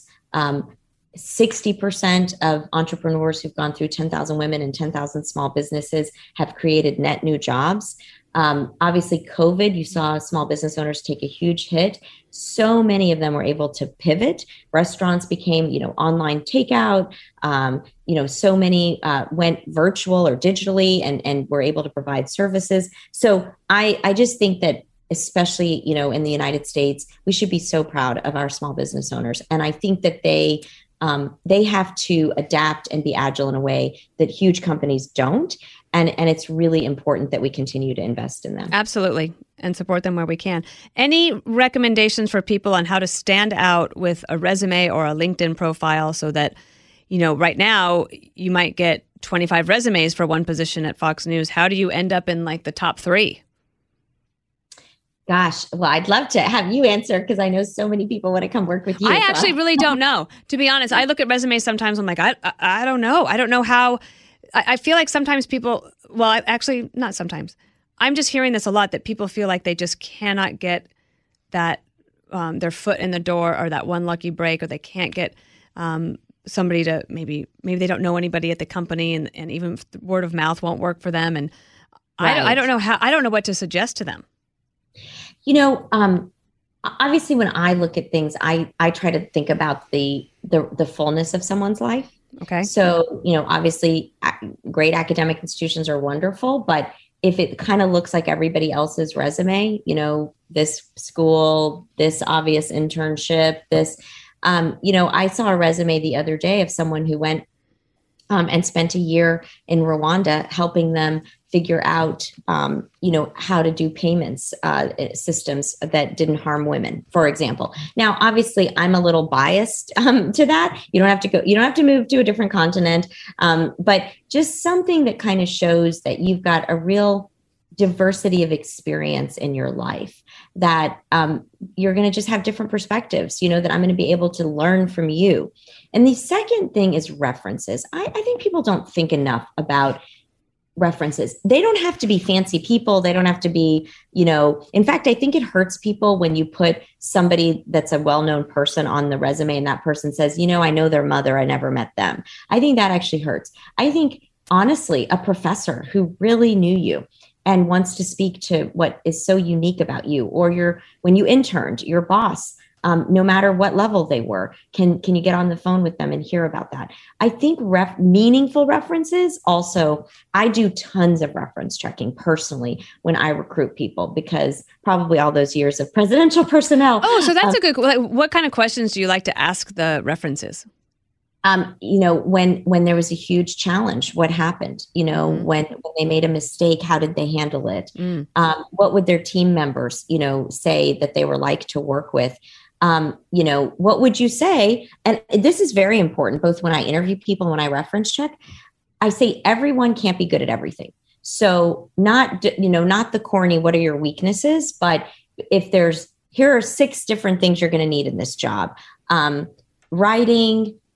60% of entrepreneurs who've gone through 10,000 Women and 10,000 Small Businesses have created net new jobs. Obviously, COVID, you saw small business owners take a huge hit. So many of them were able to pivot. Restaurants became, online takeout. So many went virtual or digitally and were able to provide services. So I just think that, especially, in the United States, we should be so proud of our small business owners. And I think that they have to adapt and be agile in a way that huge companies don't. And it's really important that we continue to invest in them. Absolutely. And support them where we can. Any recommendations for people on how to stand out with a resume or a LinkedIn profile so that, right now you might get 25 resumes for one position at Fox News. How do you end up in the top 3? Gosh, well, I'd love to have you answer because I know so many people want to come work with you. I actually really don't know. To be honest, I look at resumes sometimes. I'm like, I don't know. I don't know how. I feel like sometimes people, actually not sometimes. I'm just hearing this a lot, that people feel like they just cannot get that their foot in the door or that one lucky break, or they can't get somebody to maybe they don't know anybody at the company, and even word of mouth won't work for them. And right. I don't know how. I don't know what to suggest to them. Obviously, when I look at things, I try to think about the fullness of someone's life. Okay. So, obviously, great academic institutions are wonderful, but if it kind of looks like everybody else's resume, this school, this obvious internship, this, I saw a resume the other day of someone who went and spent a year in Rwanda helping them figure out, how to do payments systems that didn't harm women, for example. Now, obviously, I'm a little biased to that. You don't have to move to a different continent, but just something that kind of shows that you've got a real diversity of experience in your life, that you're going to just have different perspectives, that I'm going to be able to learn from you. And the second thing is references. I think people don't think enough about references. They don't have to be fancy people. They don't have to be, in fact, I think it hurts people when you put somebody that's a well-known person on the resume and that person says, I know their mother, I never met them. I think that actually hurts. I think, honestly, a professor who really knew you and wants to speak to what is so unique about you, or when you interned, your boss, no matter what level they were, can you get on the phone with them and hear about that? I think meaningful references also, I do tons of reference checking personally when I recruit people, because probably all those years of presidential personnel. Oh, so that's a good, what kind of questions do you like to ask the references? When there was a huge challenge, what happened? When they made a mistake, how did they handle it? What would their team members, say that they were like to work with? What would you say? And this is very important, both when I interview people, when I reference check, I say everyone can't be good at everything. So not the corny, what are your weaknesses? But here are 6 different things you're going to need in this job. Writing,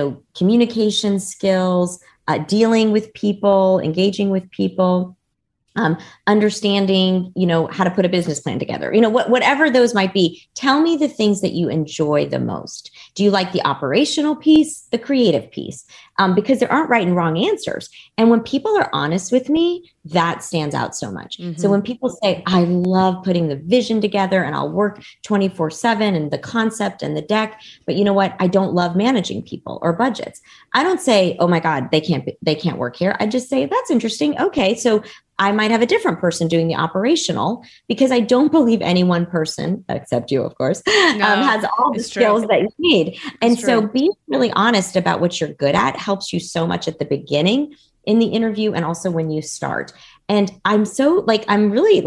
communication skills, dealing with people, engaging with people, understanding, how to put a business plan together, whatever those might be. Tell me the things that you enjoy the most. Do you like the operational piece, the creative piece? Because there aren't right and wrong answers. And when people are honest with me, that stands out so much. Mm-hmm. So when people say, I love putting the vision together and I'll work 24/7 and the concept and the deck, but you know what? I don't love managing people or budgets. I don't say, oh my God, they can't work here. I just say, that's interesting. Okay. So I might have a different person doing the operational, because I don't believe any one person, except you, of course, has all the skills that you need. And so being really honest about what you're good at helps you so much at the beginning in the interview and also when you start. And I'm really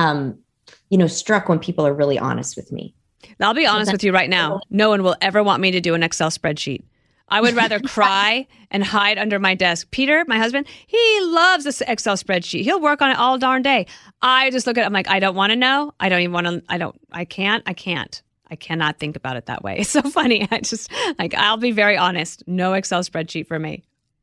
struck when people are really honest with me. I'll be honest with you right now. No one will ever want me to do an Excel spreadsheet. I would rather cry and hide under my desk. Peter, my husband, he loves this Excel spreadsheet. He'll work on it all darn day. I just look at it. I'm like, I don't want to know. I don't even want to. I can't. I cannot think about it that way. It's so funny. I'll be very honest. No Excel spreadsheet for me.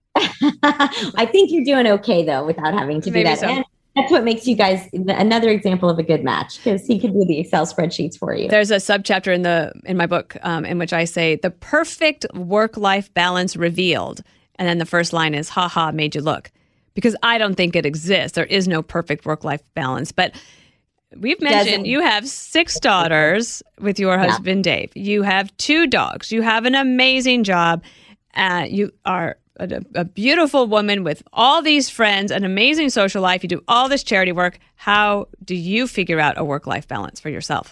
I think you're doing okay, though, without having to do that. So. And that's what makes you guys another example of a good match, because he can do the Excel spreadsheets for you. There's a subchapter in my book in which I say the perfect work-life balance revealed. And then the first line is, ha ha, made you look. Because I don't think it exists. There is no perfect work-life balance. But we've mentioned you have 6 daughters with your husband, Dave. You have 2 dogs. You have an amazing job. You are a beautiful woman with all these friends, an amazing social life. You do all this charity work. How do you figure out a work-life balance for yourself?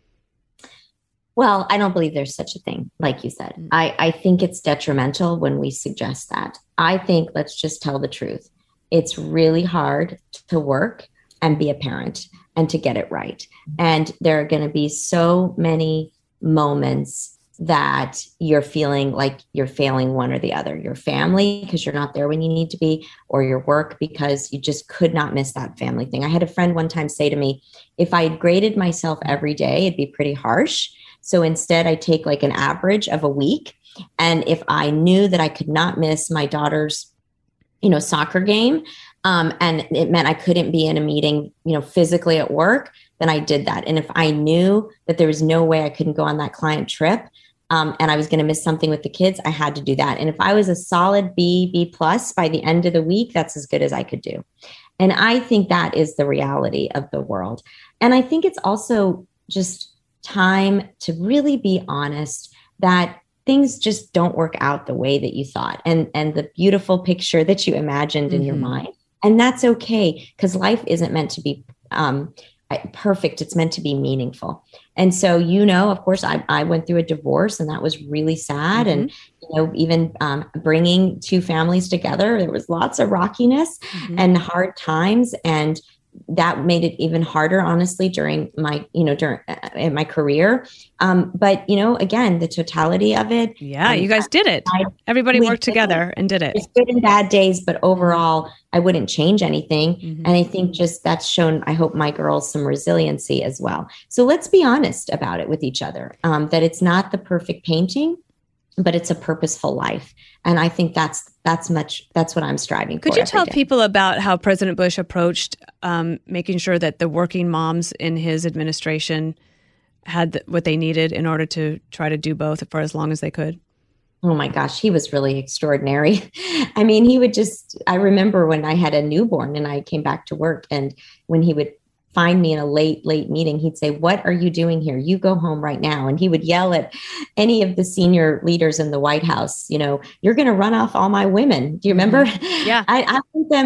Well, I don't believe there's such a thing, like you said. I think it's detrimental when we suggest that. I think, let's just tell the truth. It's really hard to work and be a parent and to get it right. And there are going to be so many moments that you're feeling like you're failing one or the other. Your family, because you're not there when you need to be, or your work, because you just could not miss that family thing. I had a friend one time say to me, if I had graded myself every day, it'd be pretty harsh. So instead, I take like an average of a week. And if I knew that I could not miss my daughter's, soccer game, and it meant I couldn't be in a meeting, physically at work, then I did that. And if I knew that there was no way I couldn't go on that client trip, and I was going to miss something with the kids, I had to do that. And if I was a solid B+ by the end of the week, that's as good as I could do. And I think that is the reality of the world. And I think it's also just time to really be honest that things just don't work out the way that you thought, and the beautiful picture that you imagined in your mind. And that's okay, because life isn't meant to be perfect. It's meant to be meaningful. And so, of course, I went through a divorce, and that was really sad. And, even bringing 2 families together, there was lots of rockiness and hard times. And that made it even harder, honestly, during my, in my career. But, again, the totality of it. Yeah, you guys did it. Everybody worked together and did it. It's good and bad days, but overall, I wouldn't change anything. And I think just that's shown, I hope, my girls some resiliency as well. So let's be honest about it with each other, that it's not the perfect painting, but it's a purposeful life. And I think that's what I'm striving for. Could you tell people about how President Bush approached making sure that the working moms in his administration had what they needed in order to try to do both for as long as they could? Oh my gosh, he was really extraordinary. I mean, I remember when I had a newborn and I came back to work, and when he would find me in a late meeting, he'd say, "What are you doing here? You go home right now." And he would yell at any of the senior leaders in the White House, "You're going to run off all my women." Do you remember? Yeah. I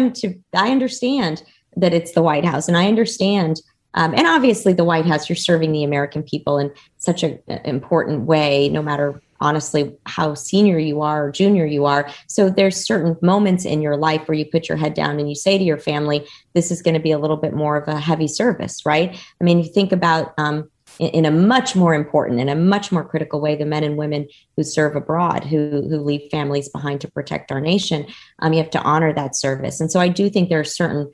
understand that it's the White House, and I understand, and obviously the White House, you're serving the American people in such an important way, no matter honestly how senior you are or junior you are. So there's certain moments in your life where you put your head down and you say to your family, this is going to be a little bit more of a heavy service, right? I mean, you think about in a much more important and a much more critical way, the men and women who serve abroad, who leave families behind to protect our nation. You have to honor that service. And so I do think there are certain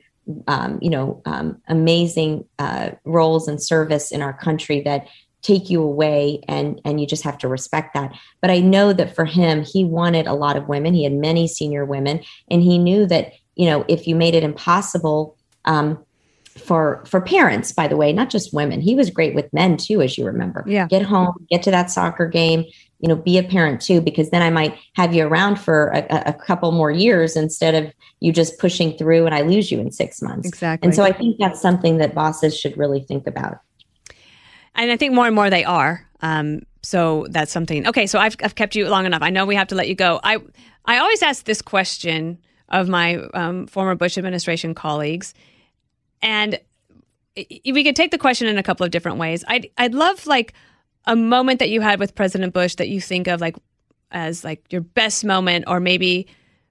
amazing roles and service in our country that take you away, and you just have to respect that. But I know that for him, he wanted a lot of women. He had many senior women, and he knew that, if you made it impossible for parents, by the way, not just women. He was great with men too, as you remember. Yeah. Get home, get to that soccer game, be a parent too, because then I might have you around for a couple more years instead of you just pushing through and I lose you in 6 months. Exactly. And so I think that's something that bosses should really think about. And I think more and more they are. So that's something. Okay, so I've kept you long enough. I know we have to let you go. I always ask this question of my former Bush administration colleagues, and we could take the question in a couple of different ways. I'd love like a moment that you had with President Bush that you think of like as like your best moment, or maybe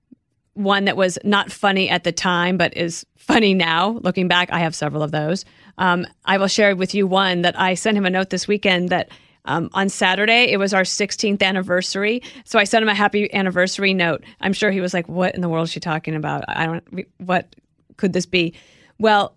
one that was not funny at the time but is funny now. Looking back, I have several of those. I will share with you one that I sent him a note this weekend that on Saturday, it was our 16th anniversary. So I sent him a happy anniversary note. I'm sure he was like, what in the world is she talking about? What could this be? Well,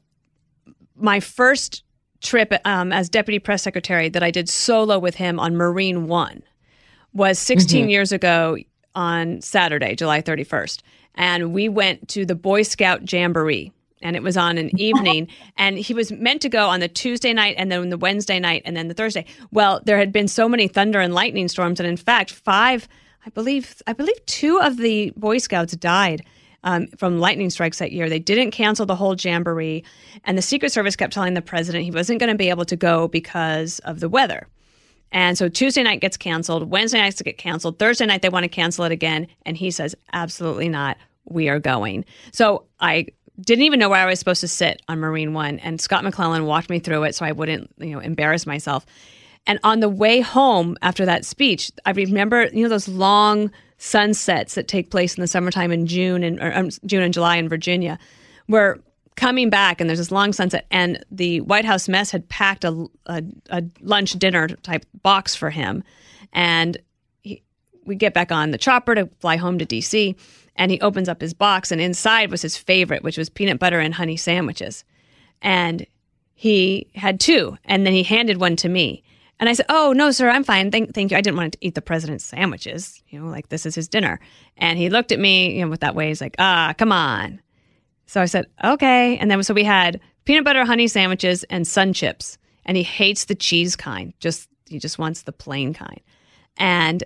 my first trip as deputy press secretary that I did solo with him on Marine One was 16 years ago on Saturday, July 31st. And we went to the Boy Scout Jamboree. And it was on an evening, and he was meant to go on the Tuesday night and then the Wednesday night and then the Thursday. Well, there had been so many thunder and lightning storms, and in fact, I believe 2 of the Boy Scouts died from lightning strikes that year. They didn't cancel the whole jamboree, and the Secret Service kept telling the president he wasn't going to be able to go because of the weather. And so Tuesday night gets canceled, Wednesday nights get canceled, Thursday night they want to cancel it again, and he says, absolutely not, we are going. So I didn't even know where I was supposed to sit on Marine One, and Scott McClellan walked me through it so I wouldn't, embarrass myself. And on the way home after that speech, I remember, those long sunsets that take place in the summertime in June and July in Virginia. We're coming back, and there's this long sunset, and the White House mess had packed a lunch dinner type box for him, and we get back on the chopper to fly home to D.C., and he opens up his box, and inside was his favorite, which was peanut butter and honey sandwiches. And he had 2, and then he handed one to me. And I said, oh, no, sir, I'm fine. Thank you. I didn't want to eat the president's sandwiches, like this is his dinner. And he looked at me, with that way. He's like, come on. So I said, okay. And then so we had peanut butter, honey sandwiches, and Sun Chips. And he hates the cheese kind. He just wants the plain kind. And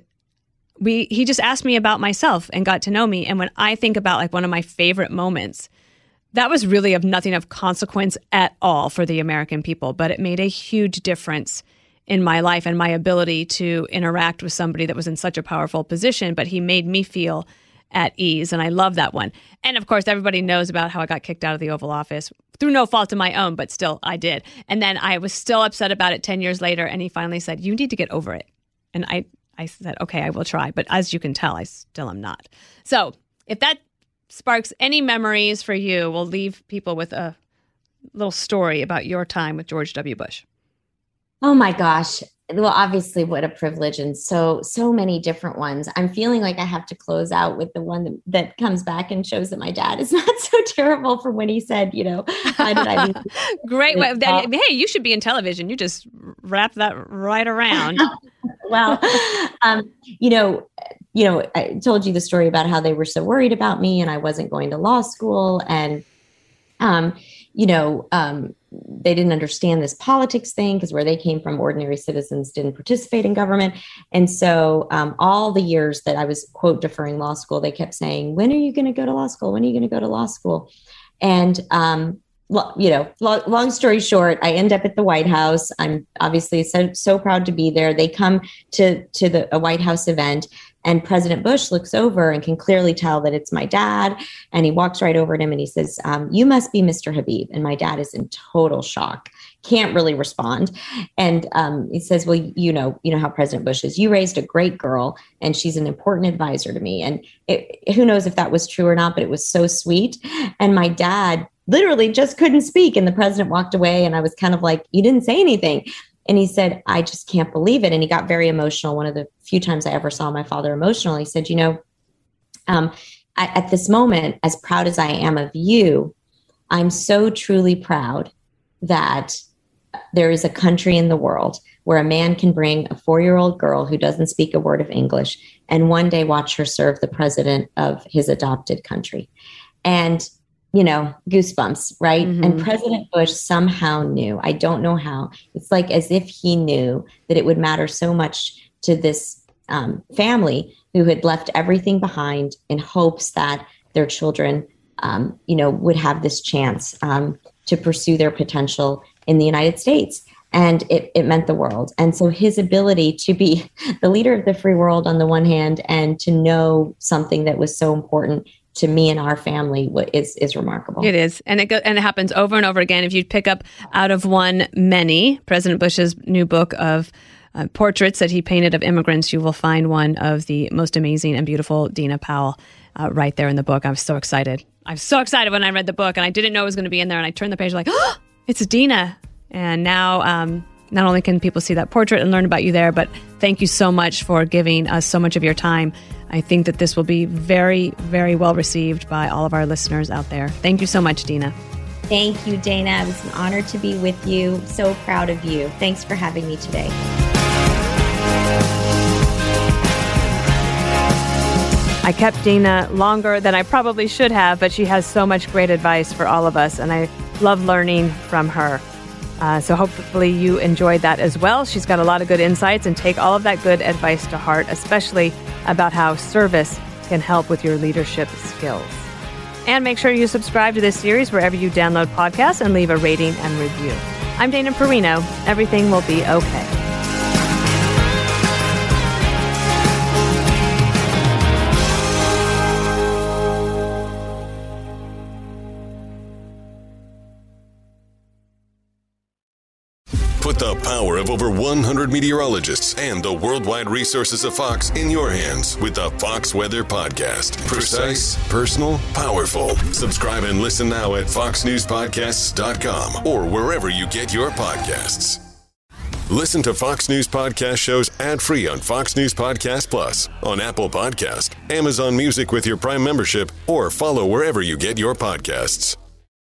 he just asked me about myself and got to know me. And when I think about like one of my favorite moments, that was really of nothing of consequence at all for the American people, but it made a huge difference in my life and my ability to interact with somebody that was in such a powerful position, but he made me feel at ease. And I love that one. And of course, everybody knows about how I got kicked out of the Oval Office through no fault of my own, but still I did. And then I was still upset about it 10 years later. And he finally said, you need to get over it. And I said, okay, I will try. But as you can tell, I still am not. So if that sparks any memories for you, we'll leave people with a little story about your time with George W. Bush. Oh my gosh. Well, obviously, what a privilege, and so many different ones. I'm feeling like I have to close out with the one that comes back and shows that my dad is not so terrible from when he said, how did I be? Great. Hey, you should be in television. You just wrap that right around. Well, I told you the story about how they were so worried about me and I wasn't going to law school, and they didn't understand this politics thing because where they came from, ordinary citizens didn't participate in government. And so all the years that I was, quote, deferring law school, they kept saying, when are you going to go to law school? When are you going to go to law school? And, long story short, I end up at the White House. I'm obviously so proud to be there. They come to a White House event, and President Bush looks over and can clearly tell that it's my dad. And he walks right over to him and he says, you must be Mr. Habib. And my dad is in total shock, can't really respond. And he says, well, you know how President Bush is. You raised a great girl and she's an important advisor to me. And who knows if that was true or not, but it was so sweet. And my dad literally just couldn't speak. And the president walked away and I was kind of like, you didn't say anything. And he said, I just can't believe it. And he got very emotional. One of the few times I ever saw my father emotional. He said, at this moment, as proud as I am of you, I'm so truly proud that there is a country in the world where a man can bring a 4-year-old girl who doesn't speak a word of English and one day watch her serve the president of his adopted country. And goosebumps, right? Mm-hmm. And President Bush somehow knew. I don't know how. It's like as if he knew that it would matter so much to this family who had left everything behind in hopes that their children, would have this chance to pursue their potential in the United States. And it meant the world. And so his ability to be the leader of the free world on the one hand, and to know something that was so important to me and our family is remarkable. It is. And it happens over and over again. If you pick up Out of One Many, President Bush's new book of portraits that he painted of immigrants, you will find one of the most amazing and beautiful Dina Powell right there in the book. I was so excited. I was so excited when I read the book, and I didn't know it was going to be in there. And I turned the page like, oh, it's Dina. And now not only can people see that portrait and learn about you there, but thank you so much for giving us so much of your time. I think that this will be very, very well received by all of our listeners out there. Thank you so much, Dina. Thank you, Dana. It was an honor to be with you. So proud of you. Thanks for having me today. I kept Dina longer than I probably should have, but she has so much great advice for all of us, and I love learning from her. So hopefully you enjoyed that as well. She's got a lot of good insights, and take all of that good advice to heart, especially about how service can help with your leadership skills. And make sure you subscribe to this series wherever you download podcasts and leave a rating and review. I'm Dana Perino. Everything will be okay. Put the power of over 100 meteorologists and the worldwide resources of Fox in your hands with the Fox Weather Podcast. Precise, personal, powerful. Subscribe and listen now at foxnewspodcasts.com or wherever you get your podcasts. Listen to Fox News Podcast shows ad-free on Fox News Podcast Plus, on Apple Podcast, Amazon Music with your Prime membership, or follow wherever you get your podcasts.